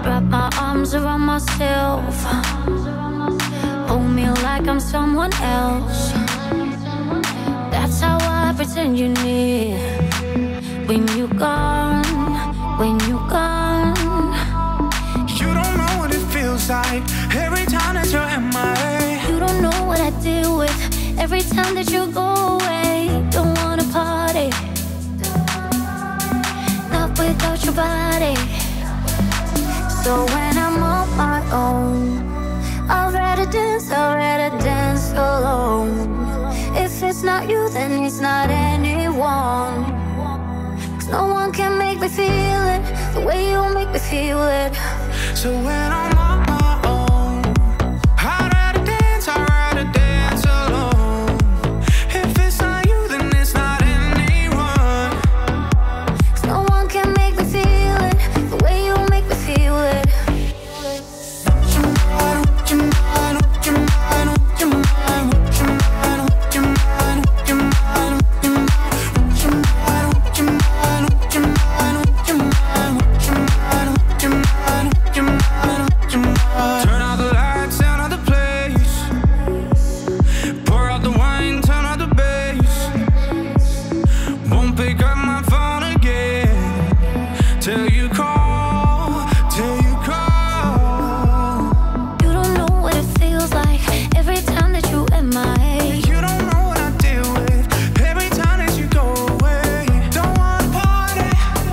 Wrap my arms around myself. Hold me like I'm someone else. That's how I pretend you're near. When you're gone, when you're gone. You don't know what it feels like every time that you're in my way. You don't know what I deal with every time that you go away. Don't wanna party, not without your body. So when I'm on my own, I'd rather dance alone. If it's not you, then it's not anyone. 'Cause no one can make me feel it the way you make me feel it. So when I'm on my own, I'd rather dance alone. If it's not you, then it's not anyone. 'Cause no one can make me feel it the way you make me feel it. Turn out the lights, turn out the place. Pour out the wine, turn out the bass. Won't pick up my phone again till you call, till you call. You don't know what it feels like every time that you in my head. You don't know what I deal with every time that you go away. Don't wanna party,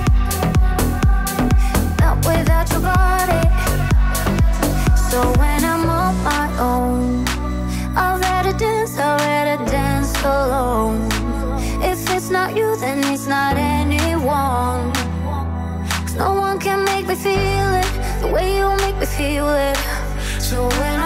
Not without your body. So when I'm on my own, I'd rather dance alone. If it's not you, then it's not anyone. 'Cause no one can make me feel it the way you make me feel it. so when